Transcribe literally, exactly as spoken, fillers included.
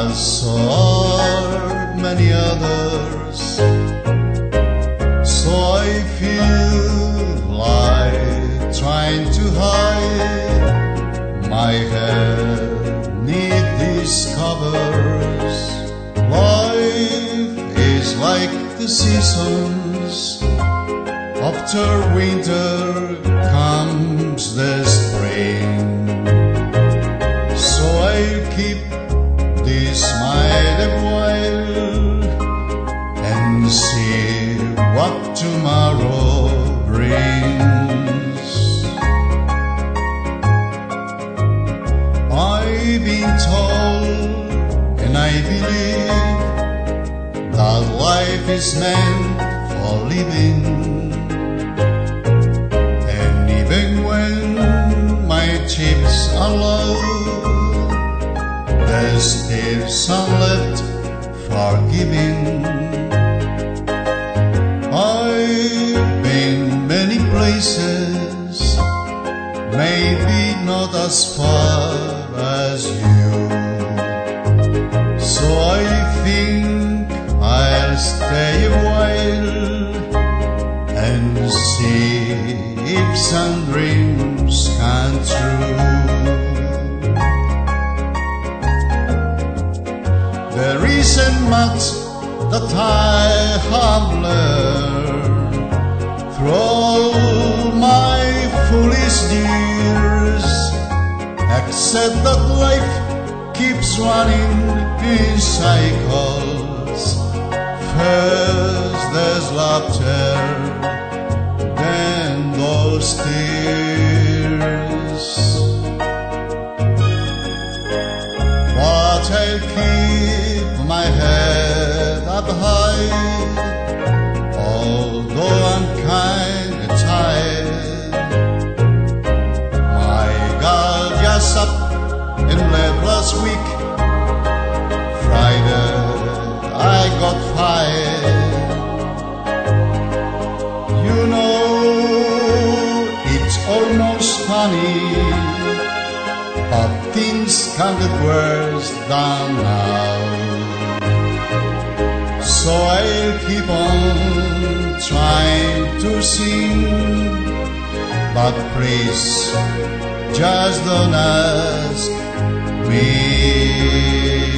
but so are many others. So I feel like trying to hide my head neath these covers. Life is like the seasons. After winter comes the spring. So I'll keep this smile a while and see what tomorrow brings. I've been told and I believe that life is meant for living. And even when my chips are low, there's still some left for giving. I've been many places, maybe not as far as you. So I think I'll stay a while and see if some dreams come true. There isn't much that I have learned through all my foolish years, except that life keeps running in cycles. First there's laughter, then those tears. But I'll keep my head up high, although I'm kinda tired. My girl just up and left last week. Friday I got fired. You know, it's almost funny how things can get worse than now. So I'll keep on trying to sing, but please just don't ask me.